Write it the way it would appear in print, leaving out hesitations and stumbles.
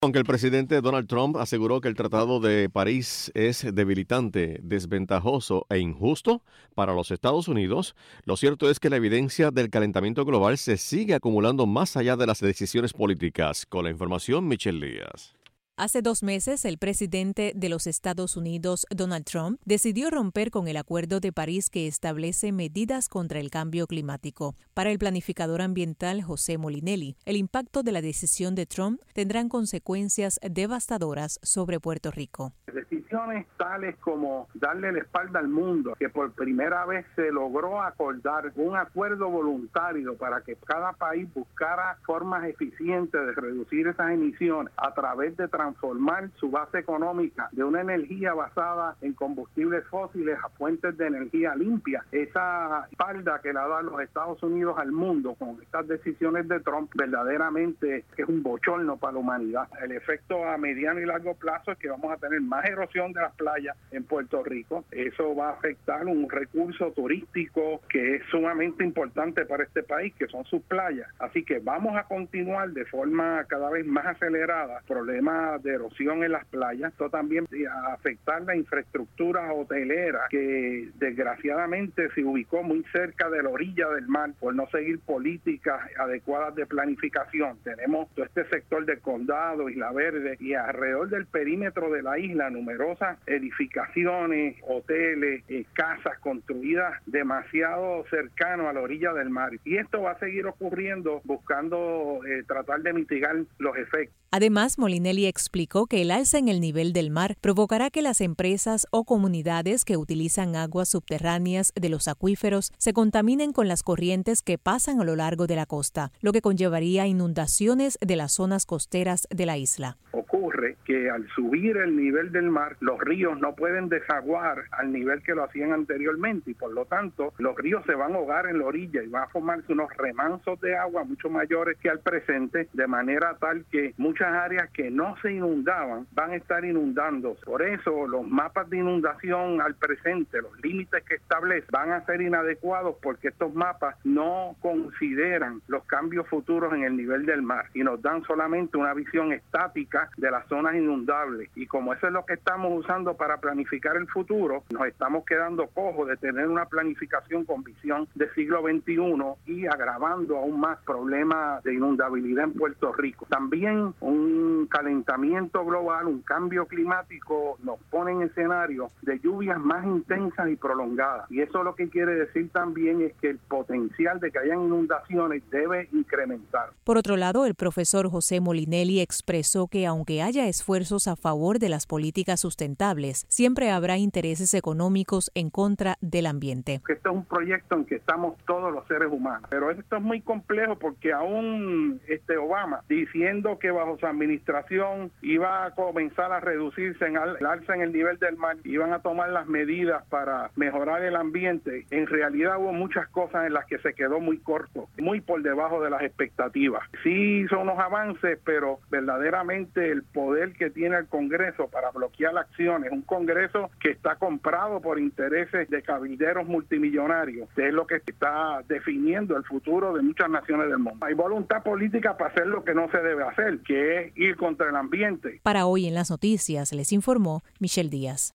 Aunque el presidente Donald Trump aseguró que el Tratado de París es debilitante, desventajoso e injusto para los Estados Unidos, lo cierto es que la evidencia del calentamiento global se sigue acumulando más allá de las decisiones políticas. Con la información, Michelle Díaz. Hace 2 meses, el presidente de los Estados Unidos, Donald Trump, decidió romper con el Acuerdo de París que establece medidas contra el cambio climático. Para el planificador ambiental José Molinelli, el impacto de la decisión de Trump tendrán consecuencias devastadoras sobre Puerto Rico. Decisiones tales como darle la espalda al mundo, que por primera vez se logró acordar un acuerdo voluntario para que cada país buscara formas eficientes de reducir esas emisiones a través de transformar su base económica de una energía basada en combustibles fósiles a fuentes de energía limpia. Esa espalda que le ha dado los Estados Unidos al mundo con estas decisiones de Trump verdaderamente es un bochorno para la humanidad. El efecto a mediano y largo plazo es que vamos a tener más erosión de las playas en Puerto Rico. Eso va a afectar un recurso turístico que es sumamente importante para este país, que son sus playas. Así que vamos a continuar de forma cada vez más acelerada problemas de erosión en las playas. Esto también va a afectar la infraestructura hotelera que desgraciadamente se ubicó muy cerca de la orilla del mar por no seguir políticas adecuadas de planificación. Tenemos todo este sector del condado, Isla Verde, y alrededor del perímetro de la isla numerosas edificaciones, hoteles, casas construidas demasiado cercano a la orilla del mar. Y esto va a seguir ocurriendo buscando tratar de mitigar los efectos. Además, Molinelli explicó que el alza en el nivel del mar provocará que las empresas o comunidades que utilizan aguas subterráneas de los acuíferos se contaminen con las corrientes que pasan a lo largo de la costa, lo que conllevaría inundaciones de las zonas costeras de la isla. Ocurre que al subir el nivel del mar, los ríos no pueden desaguar al nivel que lo hacían anteriormente y por lo tanto los ríos se van a ahogar en la orilla y van a formarse unos remansos de agua mucho mayores que al presente, de manera tal que muchas áreas que no se inundaban van a estar inundando. Por eso los mapas de inundación al presente, los límites que establecen, van a ser inadecuados porque estos mapas no consideran los cambios futuros en el nivel del mar y nos dan solamente una visión estática de las zonas inundables. Y como eso es lo que estamos usando para planificar el futuro, nos estamos quedando cojos de tener una planificación con visión de siglo XXI y agravando aún más problemas de inundabilidad en Puerto Rico. También un calentamiento global, un cambio climático nos pone en escenarios de lluvias más intensas y prolongadas. Y eso lo que quiere decir también es que el potencial de que hayan inundaciones debe incrementar. Por otro lado, el profesor José Molinelli expresó que aunque haya esfuerzos a favor de las políticas sustentables, siempre habrá intereses económicos en contra del ambiente. Este es un proyecto en que estamos todos los seres humanos, pero esto es muy complejo porque aún Obama diciendo que bajo su administración iba a comenzar a reducirse el alza en el nivel del mar, iban a tomar las medidas para mejorar el ambiente. En realidad hubo muchas cosas en las que se quedó muy corto, muy por debajo de las expectativas. Sí hizo unos avances, pero verdaderamente el poder que tiene el Congreso para bloquear acciones, un Congreso que está comprado por intereses de cabilderos multimillonarios, que es lo que está definiendo el futuro de muchas naciones del mundo. Hay voluntad política para hacer lo que no se debe hacer, que es ir contra el ambiente. Para Hoy en las Noticias les informó Michelle Díaz.